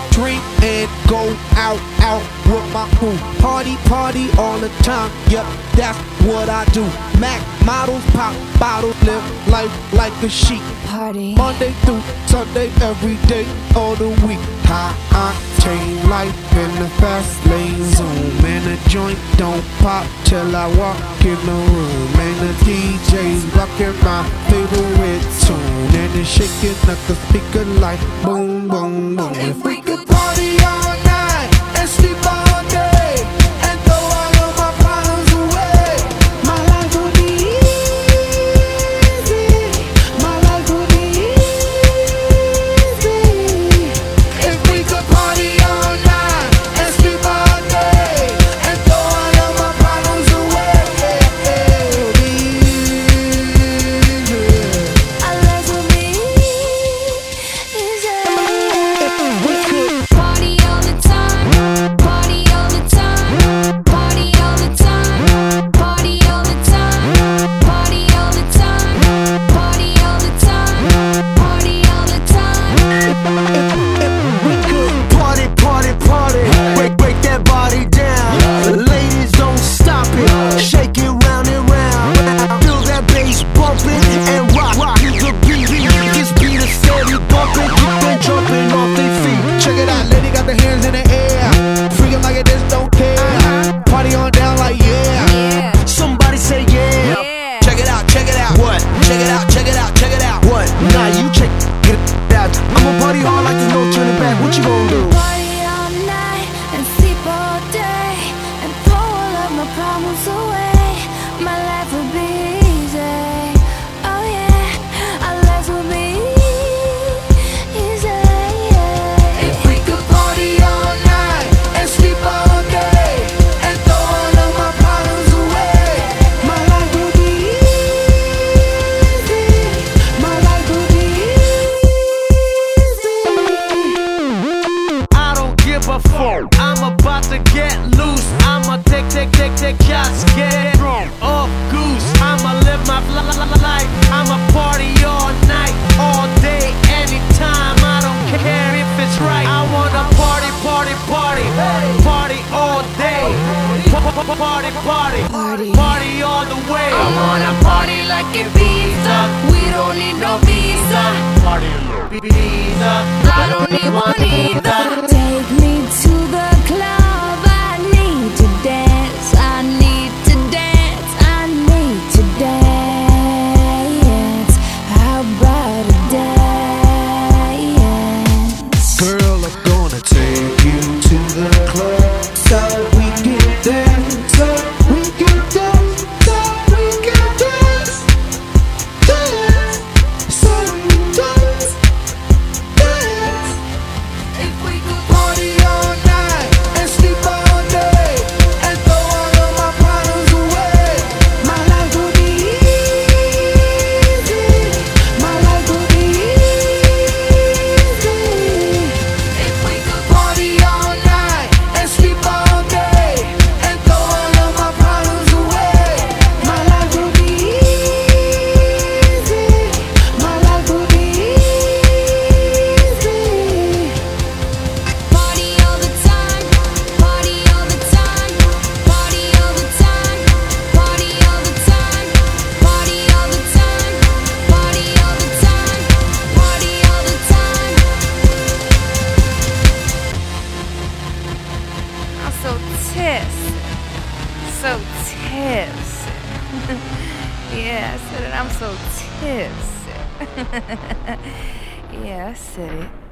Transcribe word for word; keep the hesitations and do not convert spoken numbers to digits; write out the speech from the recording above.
drink and go out, out with my crew. Party, party all the time, yep, that's what I do. Mac models, pop bottles, live life like a sheep. Party Monday through Sunday, every day of the week. High octane life in the fast lane zone. Man, the joint don't pop till I walk in the room. And the D J's rocking my favorite tune. And it's shaking up the speaker like boom, boom, boom. If we could party all night and sleep all day and throw all of my problems away, my life would be easy. My life would be easy. If we could party all night and sleep all day and throw all of my problems away, it would be easy. Our lives will be easy. We could Party all the time, party all the time, party all the time, party all the time, party all the time, party all the time, party all the time. we could Party, party, party. Break, break that body down. Ladies, don't stop it. Shake it round and round. Feel that bass bumping and rock, rock to the beat. This beat is steady bumping. Keep them jumping off their feet. check it out, lady got the hands in the air. Freaking like it just don't care. Party on down like yeah. Yeah, Somebody say yeah. yeah. Check it out, check it out. What? Check it out, check it out, check it out. What? Nah, you check it out. I'ma party hard like there's no turning back. What you gonna do? Party all night and sleep all day and throw all of my problems away. My life will be easy. Oh yeah, our lives will be easy. If we could party all night and sleep all day and throw all of my problems away, my life would be easy. My life would be easy. I don't give a fuck. I'm about to get loose. I'ma take, take, take, take shots, get drunk off goose. I'ma live my li- li- li- life. I'ma party all night, all day, anytime. I don't care if it's right. I wanna party, party, party, party all day. Pa- pa- pa- Party, party, Party. party all the way. I wanna party like Ibiza. We don't need no visa. Party, visa. I don't need one either. Take me to the club. I need to dance. I need to dance. I need to dance. How about a dance? Girl, I'm gonna take you to the club so we can dance, so we can dance, so we can dance, dance, so we can dance, dance. If we could party all night and sleep all day and throw all of my problems away, my life would be easy. My life would be easy. If we could party all night and sleep all day and throw all of my problems away, my life would be easy. My life would be easy. Party all the time, party all the time, party all the time, party all the time, party all the time, party all the time, party all the time. I'm so tipsy. So tipsy. Yeah, I said it. I'm so tipsy. Yeah, I said it.